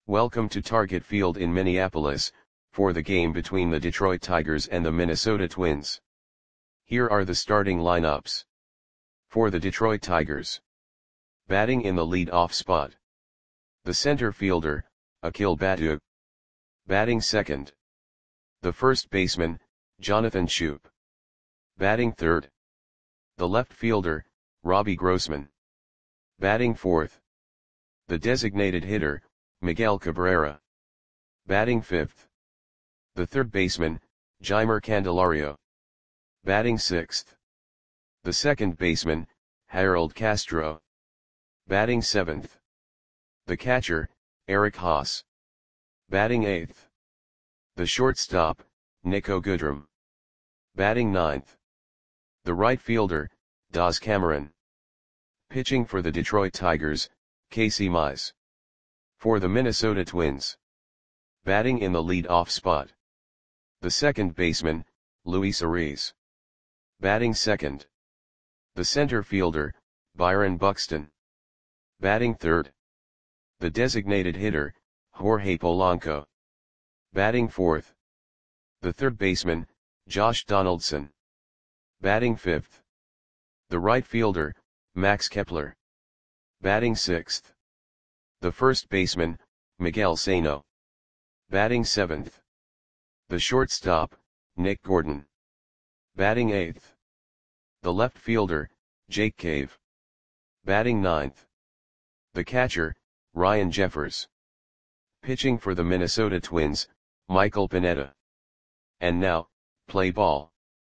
Welcome to Target Field in Minneapolis, for the game between the Detroit Tigers and the Minnesota Twins. Here are the starting lineups. For the Detroit Tigers. Batting in the lead-off spot. The center fielder, Akil Baddoo. Batting second. The first baseman, Jonathan Schoop. Batting third. The left fielder, Robbie Grossman. Batting fourth. The designated hitter, Miguel Cabrera. Batting fifth. The third baseman, Jeimer Candelario. Batting sixth. The second baseman, Harold Castro. Batting seventh. The catcher, Eric Haase. Batting eighth. The shortstop, Niko Goodrum. Batting ninth. The right fielder, Daz Cameron. Pitching for the Detroit Tigers, Casey Mize. For the Minnesota Twins. Batting in the lead-off spot. The second baseman, Luis Arraez. Batting second. The center fielder, Byron Buxton. Batting third. The designated hitter, Jorge Polanco. Batting fourth. The third baseman, Josh Donaldson. Batting fifth. The right fielder, Max Kepler. Batting sixth. The first baseman, Miguel Sano. Batting seventh. The shortstop, Nick Gordon. Batting eighth. The left fielder, Jake Cave. Batting ninth. The catcher, Ryan Jeffers. Pitching for the Minnesota Twins, Michael Pineda. And now, play ball.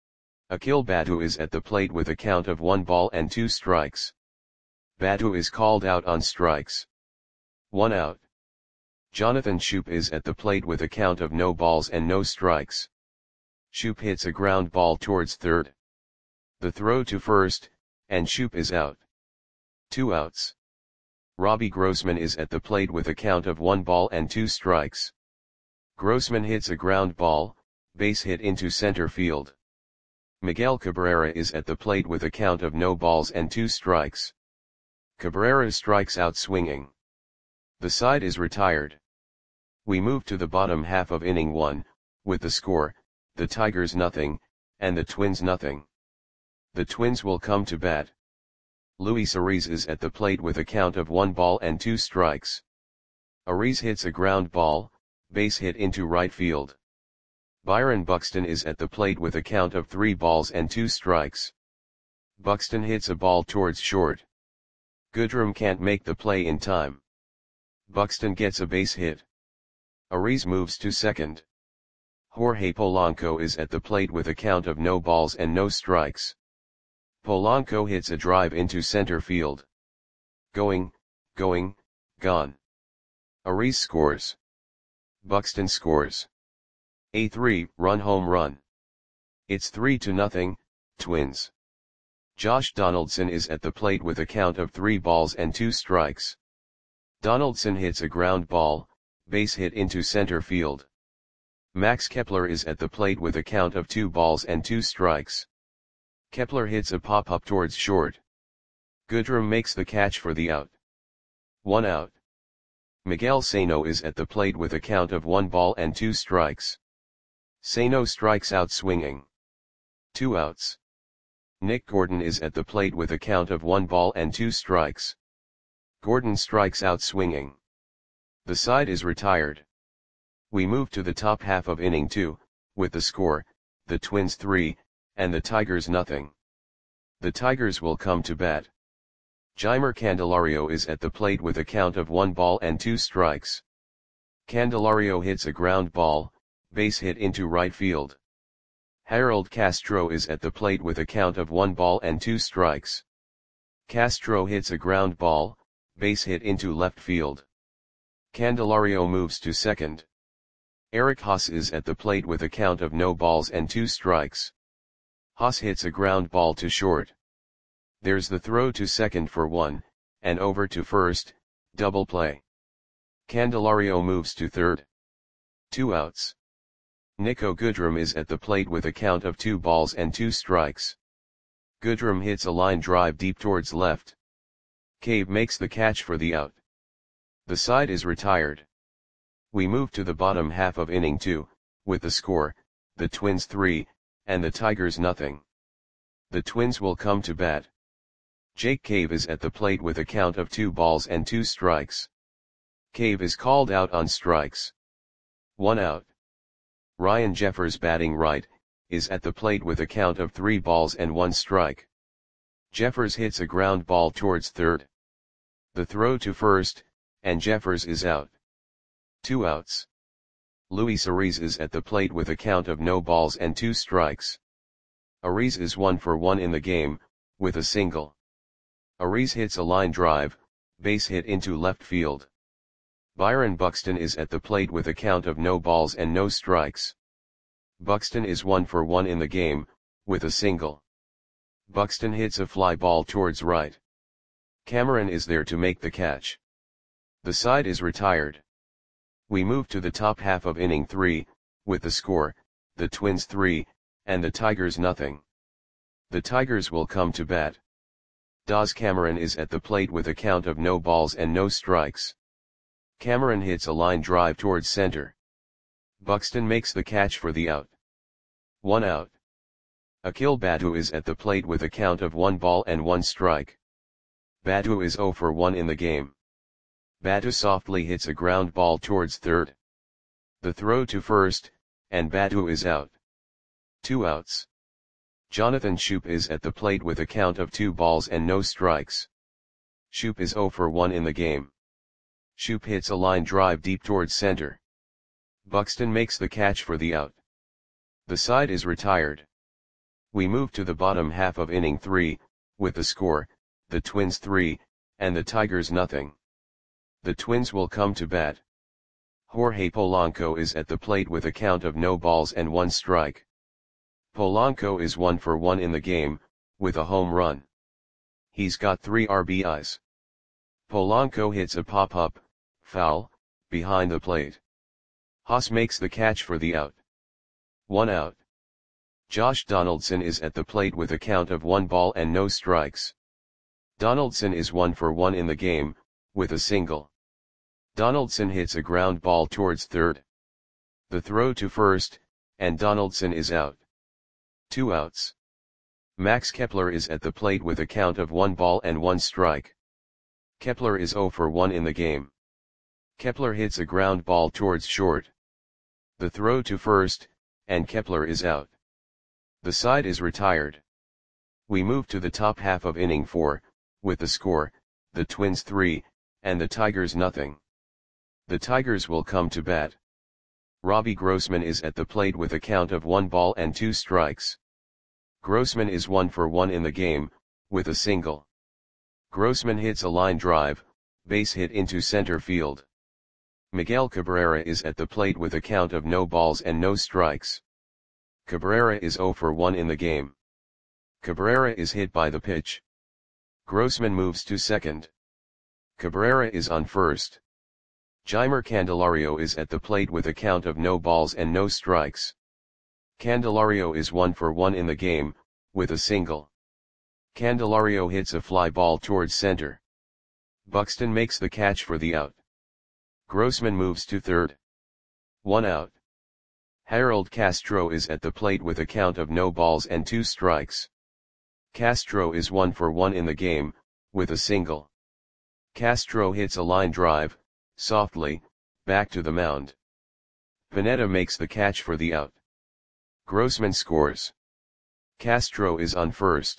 Akil Baddoo is at the plate with a count of 1-2 strikes. Baddoo is called out on strikes. 1 out. Jonathan Schoop is at the plate with a count of no balls and no strikes. Schoop hits a ground ball towards third. The throw to first, and Schoop is out. 2 outs. Robbie Grossman is at the plate with a count of 1-2 strikes. Grossman hits a ground ball, base hit into center field. Miguel Cabrera is at the plate with a count of no balls and 2 strikes. Cabrera strikes out swinging. The side is retired. We move to the bottom half of inning 1, with the score, the Tigers nothing, and the Twins nothing. The Twins will come to bat. Luis Arraez is at the plate with a count of 1-2 strikes. Arraez hits a ground ball, base hit into right field. Byron Buxton is at the plate with a count of 3-2 strikes. Buxton hits a ball towards short. Goodrum can't make the play in time. Buxton gets a base hit. Arraez moves to second. Jorge Polanco is at the plate with a count of no balls and no strikes. Polanco hits a drive into center field. Going, gone. Arraez scores. Buxton scores. A 3-run home run. It's 3-0, Twins. Josh Donaldson is at the plate with a count of 3-2 strikes. Donaldson hits a ground ball, base hit into center field. Max Kepler is at the plate with a count of 2-2 strikes. Kepler hits a pop-up towards short. Goodrum makes the catch for the out. 1 out. Miguel Sano is at the plate with a count of 1-2 strikes. Sano strikes out swinging. 2 outs. Nick Gordon is at the plate with a count of 1-2 strikes. Gordon strikes out swinging. The side is retired. We move to the top half of inning 2, with the score, the Twins 3, and the Tigers nothing. The Tigers will come to bat. Jeimer Candelario is at the plate with a count of 1-2 strikes. Candelario hits a ground ball, base hit into right field. Harold Castro is at the plate with a count of 1-2 strikes. Castro hits a ground ball, base hit into left field. Candelario moves to second. Eric Haase is at the plate with a count of no balls and 2 strikes. Haase hits a ground ball to short. There's the throw to second for 1, and over to first, double play. Candelario moves to third. 2 outs. Niko Goodrum is at the plate with a count of 2-2 strikes. Goodrum hits a line drive deep towards left. Cave makes the catch for the out. The side is retired. We move to the bottom half of inning 2, with the score, the Twins 3, and the Tigers nothing. The Twins will come to bat. Jake Cave is at the plate with a count of 2 balls and 2 strikes. Cave is called out on strikes. 1 out. Ryan Jeffers, batting right, is at the plate with a count of 3 balls and 1 strike. Jeffers hits a ground ball towards third. The throw to first, and Jeffers is out. 2 outs. Luis Ariz is at the plate with a count of no balls and 2 strikes. Ariz is 1 for 1 in the game, with a single. Ariz hits a line drive, base hit into left field. Byron Buxton is at the plate with a count of no balls and no strikes. Buxton is 1 for 1 in the game, with a single. Buxton hits a fly ball towards right. Cameron is there to make the catch. The side is retired. We move to the top half of inning 3, with the score, the Twins 3, and the Tigers nothing. The Tigers will come to bat. Daz Cameron is at the plate with a count of no balls and no strikes. Cameron hits a line drive towards center. Buxton makes the catch for the out. 1 out. Akil Baddoo is at the plate with a count of 1 ball and 1 strike. Baddoo is 0 for 1 in the game. Baddoo softly hits a ground ball towards third. The throw to first, and Baddoo is out. 2 outs. Jonathan Schoop is at the plate with a count of 2 balls and no strikes. Schoop is 0 for 1 in the game. Schoop hits a line drive deep towards center. Buxton makes the catch for the out. The side is retired. We move to the bottom half of inning 3, with the score, the Twins 3, and the Tigers nothing. The Twins will come to bat. Jorge Polanco is at the plate with a count of no balls and 1 strike. Polanco is 1 for 1 in the game, with a home run. He's got 3 RBIs. Polanco hits a pop-up, foul, behind the plate. Haas makes the catch for the out. 1 out. Josh Donaldson is at the plate with a count of 1 ball and no strikes. Donaldson is 1 for 1 in the game, with a single. Donaldson hits a ground ball towards third. The throw to first, and Donaldson is out. 2 outs. Max Kepler is at the plate with a count of 1 ball and 1 strike. Kepler is 0 for 1 in the game. Kepler hits a ground ball towards short. The throw to first, and Kepler is out. The side is retired. We move to the top half of inning 4, with the score, the Twins 3, and the Tigers nothing. The Tigers will come to bat. Robbie Grossman is at the plate with a count of 1 ball and 2 strikes. Grossman is 1 for 1 in the game, with a single. Grossman hits a line drive, base hit into center field. Miguel Cabrera is at the plate with a count of no balls and no strikes. Cabrera is 0 for 1 in the game. Cabrera is hit by the pitch. Grossman moves to second. Cabrera is on first. Jeimer Candelario is at the plate with a count of no balls and no strikes. Candelario is 1 for 1 in the game, with a single. Candelario hits a fly ball towards center. Buxton makes the catch for the out. Grossman moves to third. 1 out. Harold Castro is at the plate with a count of no balls and 2 strikes. Castro is 1 for 1 in the game, with a single. Castro hits a line drive, softly, back to the mound. Pineda makes the catch for the out. Grossman scores. Castro is on first.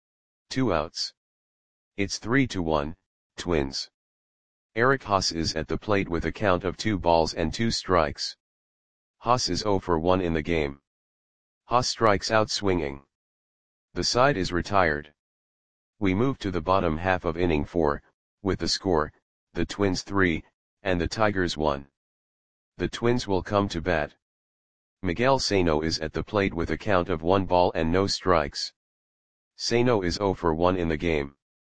2 outs. It's 3-1, Twins. Eric Haas is at the plate with a count of 2 balls and 2 strikes. Haas is 0 for 1 in the game. Haas strikes out swinging. The side is retired. We move to the bottom half of inning 4, with the score, the Twins 3, and the Tigers 1. The Twins will come to bat. Miguel Sano is at the plate with a count of 1 ball and no strikes. Sano is 0 for 1 in the game.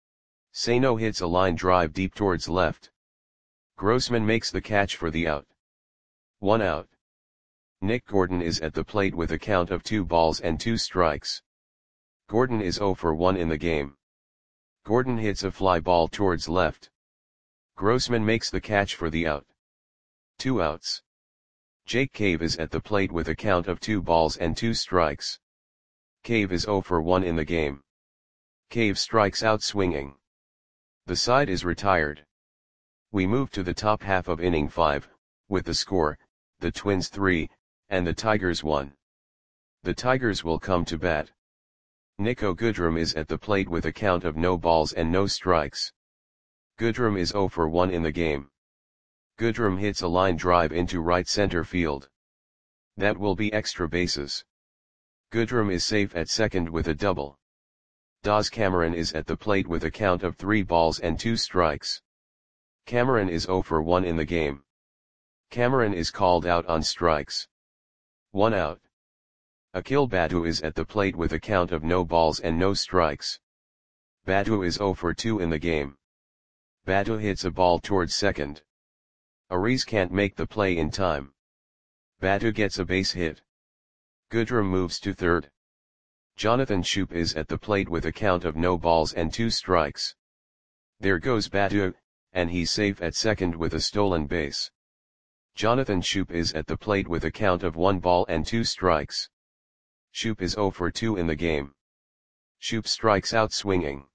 Sano hits a line drive deep towards left. Grossman makes the catch for the out. 1 out. Nick Gordon is at the plate with a count of 2 balls and 2 strikes. Gordon is 0 for 1 in the game. Gordon hits a fly ball towards left. Grossman makes the catch for the out. 2 outs. Jake Cave is at the plate with a count of 2 balls and 2 strikes. Cave is 0 for 1 in the game. Cave strikes out swinging. The side is retired. We move to the top half of inning 5, with the score, the Twins 3, and the Tigers 1. The Tigers will come to bat. Niko Goodrum is at the plate with a count of no balls and no strikes. Goodrum is 0 for 1 in the game. Goodrum hits a line drive into right center field. That will be extra bases. Goodrum is safe at second with a double. Daz Cameron is at the plate with a count of 3 balls and 2 strikes. Cameron is 0 for 1 in the game. Cameron is called out on strikes. 1 out. Akil Baddoo is at the plate with a count of no balls and no strikes. Baddoo is 0 for 2 in the game. Baddoo hits a ball towards second. Ariz can't make the play in time. Baddoo gets a base hit. Goodrum moves to third. Jonathan Schoop is at the plate with a count of no balls and 2 strikes. There goes Baddoo, and he's safe at second with a stolen base. Jonathan Schoop is at the plate with a count of 1 ball and 2 strikes. Schoop is 0 for 2 in the game. Schoop strikes out swinging.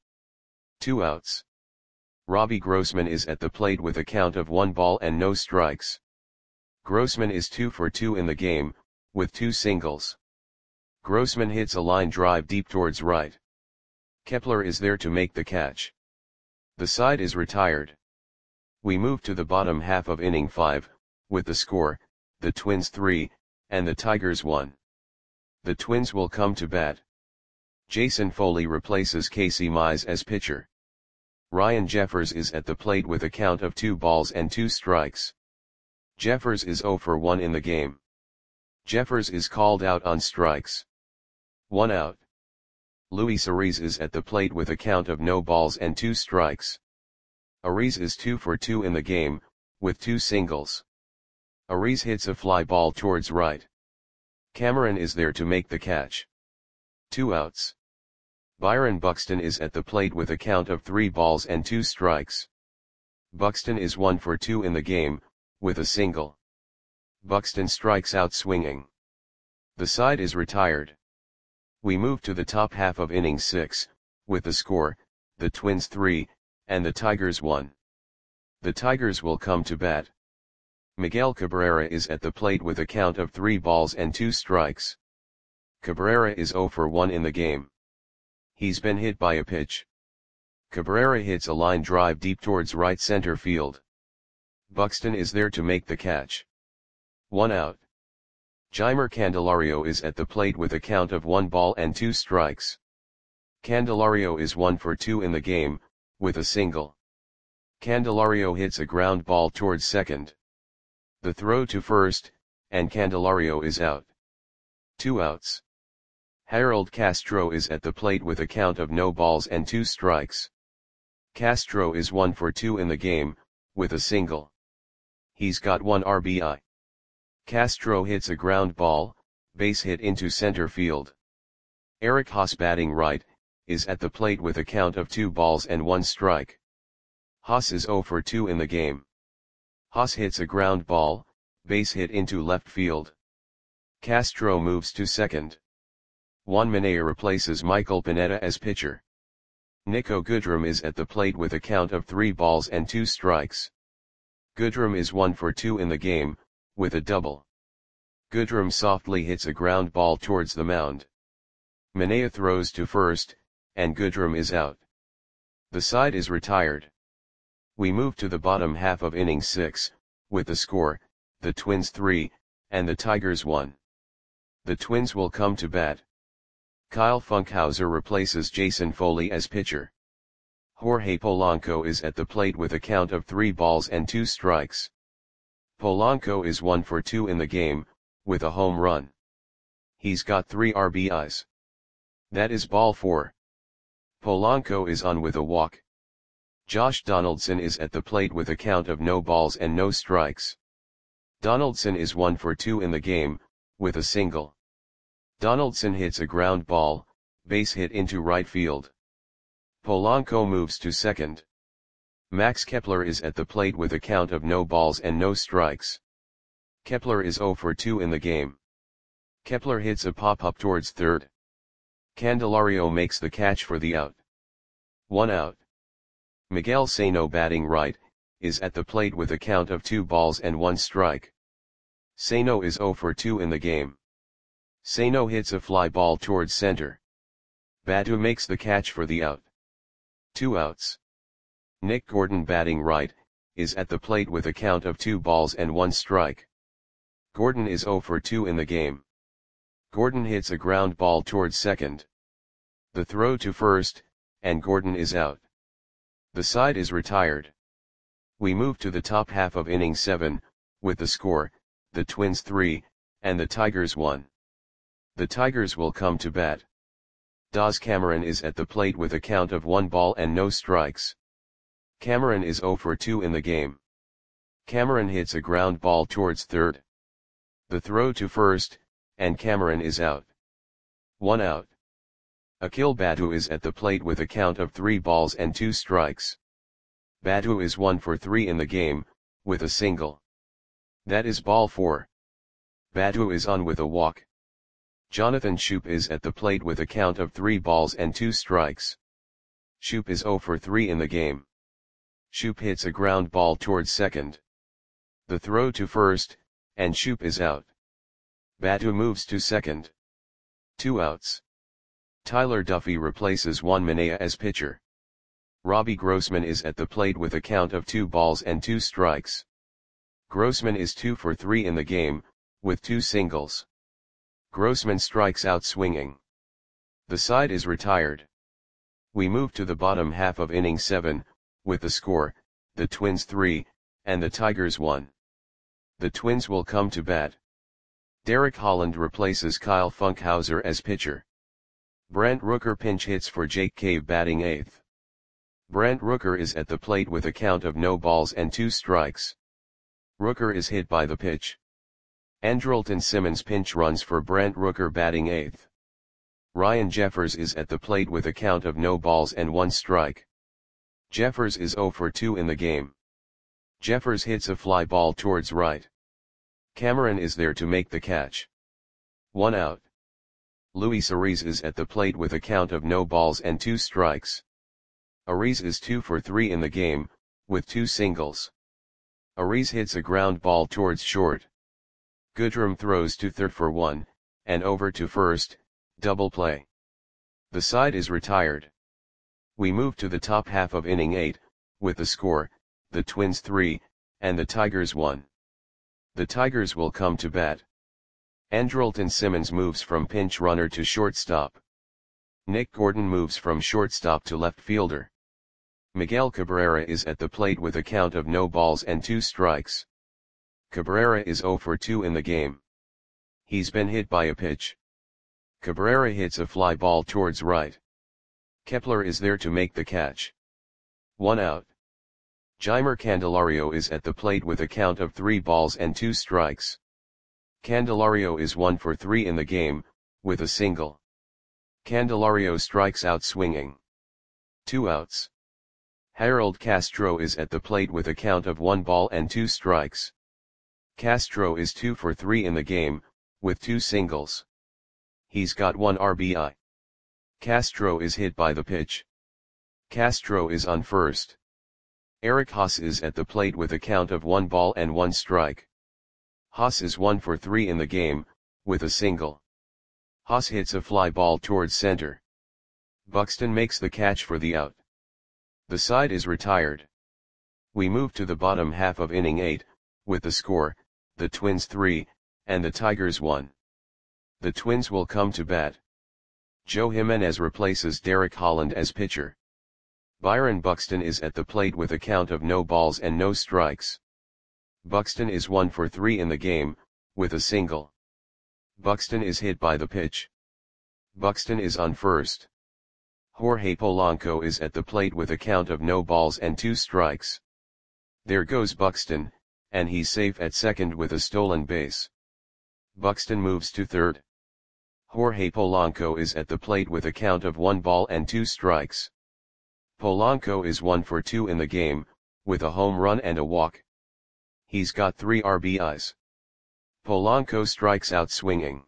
2 outs. Robbie Grossman is at the plate with a count of 1 ball and no strikes. Grossman is 2 for 2 in the game, with 2 singles. Grossman hits a line drive deep towards right. Kepler is there to make the catch. The side is retired. We move to the bottom half of inning 5, with the score, the Twins 3, and the Tigers 1. The Twins will come to bat. Jason Foley replaces Casey Mize as pitcher. Ryan Jeffers is at the plate with a count of 2 balls and 2 strikes. Jeffers is 0 for 1 in the game. Jeffers is called out on strikes. 1 out. Luis Ariz is at the plate with a count of no balls and 2 strikes. Ariz is 2 for 2 in the game, with 2 singles. Ariz hits a fly ball towards right. Cameron is there to make the catch. 2 outs. Byron Buxton is at the plate with a count of 3 balls and 2 strikes. Buxton is 1 for 2 in the game, with a single. Buxton strikes out swinging. The side is retired. We move to the top half of inning 6, with the score, the Twins 3, and the Tigers 1. The Tigers will come to bat. Miguel Cabrera is at the plate with a count of 3 balls and 2 strikes. Cabrera is 0 for 1 in the game. He's been hit by a pitch. Cabrera hits a line drive deep towards right center field. Buxton is there to make the catch. 1 out. Jeimer Candelario is at the plate with a count of 1 ball and 2 strikes. Candelario is 1 for 2 in the game, with a single. Candelario hits a ground ball towards second. The throw to first, and Candelario is out. 2 outs. Harold Castro is at the plate with a count of no balls and 2 strikes. Castro is 1 for 2 in the game, with a single. He's got 1 RBI. Castro hits a ground ball, base hit into center field. Eric Haas batting right, is at the plate with a count of 2 balls and 1 strike. Haas is 0 for 2 in the game. Haas hits a ground ball, base hit into left field. Castro moves to second. Juan Minaya replaces Michael Pineda as pitcher. Niko Goodrum is at the plate with a count of 3 balls and 2 strikes. Goodrum is 1 for 2 in the game, with a double. Goodrum softly hits a ground ball towards the mound. Minaya throws to first, and Goodrum is out. The side is retired. We move to the bottom half of inning 6, with the score, the Twins 3, and the Tigers 1. The Twins will come to bat. Kyle Funkhouser replaces Jason Foley as pitcher. Jorge Polanco is at the plate with a count of 3 balls and 2 strikes. Polanco is 1 for 2 in the game, with a home run. He's got 3 RBIs. That is ball 4. Polanco is on with a walk. Josh Donaldson is at the plate with a count of no balls and no strikes. Donaldson is 1 for 2 in the game, with a single. Donaldson hits a ground ball, base hit into right field. Polanco moves to second. Max Kepler is at the plate with a count of no balls and no strikes. Kepler is 0 for 2 in the game. Kepler hits a pop-up towards third. Candelario makes the catch for the out. 1 out. Miguel Sano, batting right, is at the plate with a count of 2 balls and 1 strike. Sano is 0 for 2 in the game. Sano hits a fly ball towards center. Baddoo makes the catch for the out. 2 outs. Nick Gordon, batting right, is at the plate with a count of 2 balls and 1 strike. Gordon is 0 for 2 in the game. Gordon hits a ground ball towards second. The throw to first, and Gordon is out. The side is retired. We move to the top half of inning 7, with the score, the Twins 3, and the Tigers 1. The Tigers will come to bat. Daz Cameron is at the plate with a count of 1 ball and no strikes. Cameron is 0 for 2 in the game. Cameron hits a ground ball towards third. The throw to first, and Cameron is out. 1 out. Akil Baddoo is at the plate with a count of 3 balls and 2 strikes. Baddoo is 1 for 3 in the game, with a single. That is ball 4. Baddoo is on with a walk. Jonathan Schoop is at the plate with a count of 3 balls and 2 strikes. Schoop is 0 for 3 in the game. Schoop hits a ground ball towards second. The throw to first, and Schoop is out. Baddoo moves to second. 2 outs. Tyler Duffy replaces Juan Minaya as pitcher. Robbie Grossman is at the plate with a count of 2 balls and 2 strikes. Grossman is 2 for 3 in the game, with 2 singles. Grossman strikes out swinging. The side is retired. We move to the bottom half of inning 7, with the score, the Twins 3, and the Tigers 1. The Twins will come to bat. Derek Holland replaces Kyle Funkhauser as pitcher. Brent Rooker pinch hits for Jake Cave, batting 8th. Brent Rooker is at the plate with a count of no balls and 2 strikes. Rooker is hit by the pitch. Andrelton Simmons pinch runs for Brent Rooker, batting 8th. Ryan Jeffers is at the plate with a count of no balls and 1 strike. Jeffers is 0 for 2 in the game. Jeffers hits a fly ball towards right. Cameron is there to make the catch. 1 out. Luis Ariz is at the plate with a count of no balls and 2 strikes. Ariz is 2 for 3 in the game, with 2 singles. Ariz hits a ground ball towards short. Goodrum throws to third for 1, and over to first, double play. The side is retired. We move to the top half of inning 8, with the score, the Twins 3, and the Tigers 1. The Tigers will come to bat. Andrelton Simmons moves from pinch runner to shortstop. Nick Gordon moves from shortstop to left fielder. Miguel Cabrera is at the plate with a count of no balls and 2 strikes. Cabrera is 0 for 2 in the game. He's been hit by a pitch. Cabrera hits a fly ball towards right. Kepler is there to make the catch. 1 out. Jeimer Candelario is at the plate with a count of 3 balls and 2 strikes. Candelario is 1 for 3 in the game, with a single. Candelario strikes out swinging. 2 outs. Harold Castro is at the plate with a count of 1 ball and 2 strikes. Castro is 2 for 3 in the game, with 2 singles. He's got 1 RBI. Castro is hit by the pitch. Castro is on first. Eric Haas is at the plate with a count of 1 ball and 1 strike. Haas is 1 for 3 in the game, with a single. Haas hits a fly ball towards center. Buxton makes the catch for the out. The side is retired. We move to the bottom half of inning 8, with the score, the Twins 3, and the Tigers 1. The Twins will come to bat. Joe Jimenez replaces Derek Holland as pitcher. Byron Buxton is at the plate with a count of no balls and no strikes. Buxton is 1 for 3 in the game, with a single. Buxton is hit by the pitch. Buxton is on first. Jorge Polanco is at the plate with a count of no balls and 2 strikes. There goes Buxton, and he's safe at second with a stolen base. Buxton moves to third. Jorge Polanco is at the plate with a count of 1 ball and 2 strikes. Polanco is 1 for 2 in the game, with a home run and a walk. He's got 3 RBIs. Polanco strikes out swinging.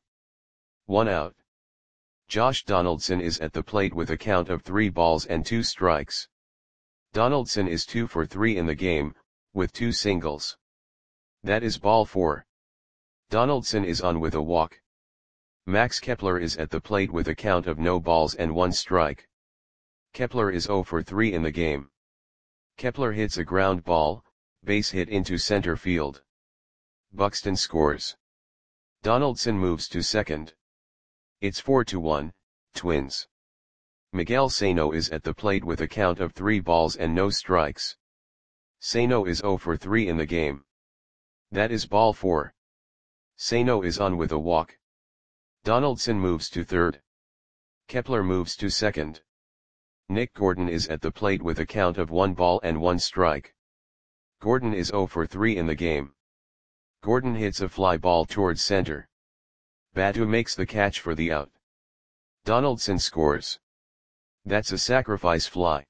1 out. Josh Donaldson is at the plate with a count of 3 balls and 2 strikes. Donaldson is 2 for 3 in the game, with 2 singles. That is ball 4. Donaldson is on with a walk. Max Kepler is at the plate with a count of no balls and 1 strike. Kepler is 0 for 3 in the game. Kepler hits a ground ball, base hit into center field. Buxton scores. Donaldson moves to second. It's 4-1, Twins. Miguel Sano is at the plate with a count of 3 balls and no strikes. Sano is 0 for 3 in the game. That is ball 4. Sano is on with a walk. Donaldson moves to third. Kepler moves to second. Nick Gordon is at the plate with a count of 1 ball and 1 strike. Gordon is 0 for 3 in the game. Gordon hits a fly ball towards center. Baddoo makes the catch for the out. Donaldson scores. That's a sacrifice fly.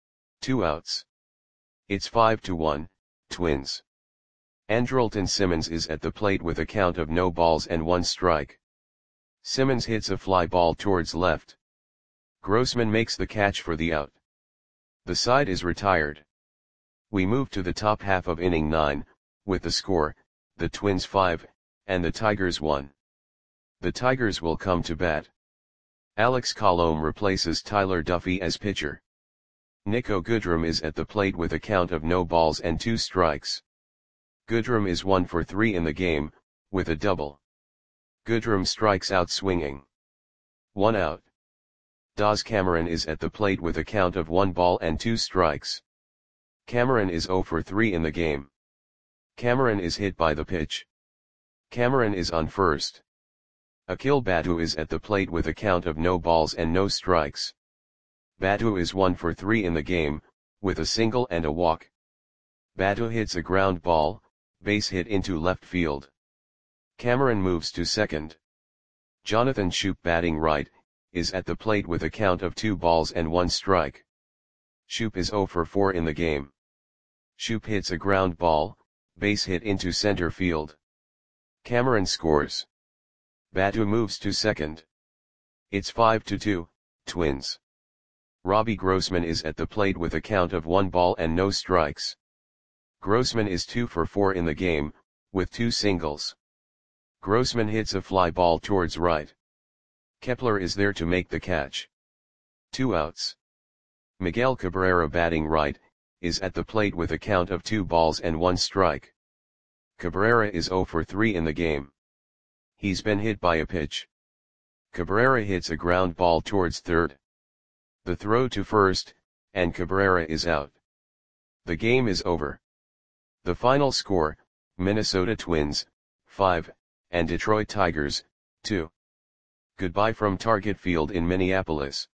2 outs. It's 5-1, Twins. Andrelton Simmons is at the plate with a count of no balls and 1 strike. Simmons hits a fly ball towards left. Grossman makes the catch for the out. The side is retired. We move to the top half of inning 9, with the score, the Twins 5, and the Tigers 1. The Tigers will come to bat. Alex Colomé replaces Tyler Duffy as pitcher. Nico Goodrum is at the plate with a count of no balls and 2 strikes. Goodrum is 1 for 3 in the game, with a double. Goodrum strikes out swinging. 1 out. Daz Cameron is at the plate with a count of 1 ball and 2 strikes. Cameron is 0 for 3 in the game. Cameron is hit by the pitch. Cameron is on first. Akil Baddoo is at the plate with a count of no balls and no strikes. Baddoo is 1 for 3 in the game, with a single and a walk. Baddoo hits a ground ball, base hit into left field. Cameron moves to second. Jonathan Schoop, batting right, is at the plate with a count of 2 balls and 1 strike. Schoop is 0 for 4 in the game. Schoop hits a ground ball, base hit into center field. Cameron scores. Baddoo moves to second. It's 5-2, Twins. Robbie Grossman is at the plate with a count of 1 ball and no strikes. Grossman is 2 for 4 in the game, with 2 singles. Grossman hits a fly ball towards right. Kepler is there to make the catch. 2 outs. Miguel Cabrera, batting right, is at the plate with a count of 2 balls and 1 strike. Cabrera is 0 for 3 in the game. He's been hit by a pitch. Cabrera hits a ground ball towards third. The throw to first, and Cabrera is out. The game is over. The final score, Minnesota Twins, 5, and Detroit Tigers, 2. Goodbye from Target Field in Minneapolis.